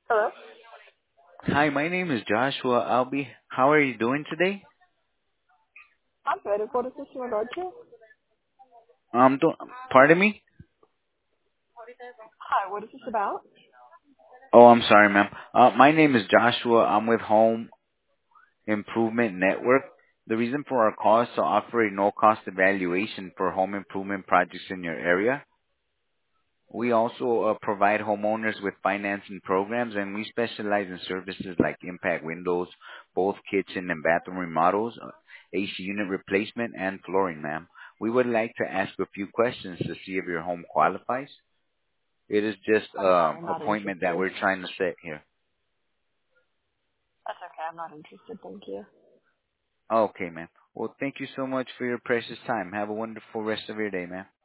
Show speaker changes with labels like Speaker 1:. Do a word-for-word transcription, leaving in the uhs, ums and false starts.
Speaker 1: Hello?
Speaker 2: Hi, my name is Joshua. I'll be. How are you doing today?
Speaker 1: I'm good. What is this in regard to?
Speaker 2: Um, do, pardon me.
Speaker 1: Hi, what is this about?
Speaker 2: Oh, I'm sorry, ma'am. Uh, my name is Joshua. I'm with Home Improvement Network. The reason for our call is to offer a no-cost evaluation for home improvement projects in your area. We also uh, provide homeowners with financing programs, and we specialize in services like impact windows, both kitchen and bathroom remodels, uh, A C unit replacement, and flooring, ma'am. We would like to ask a few questions to see if your home qualifies. It is just
Speaker 1: I'm
Speaker 2: an
Speaker 1: sorry, not
Speaker 2: appointment that
Speaker 1: interested.
Speaker 2: we're trying to set here.
Speaker 1: That's okay. I'm not interested. Thank you.
Speaker 2: Okay, ma'am. Well, thank you so much for your precious time. Have a wonderful rest of your day, ma'am.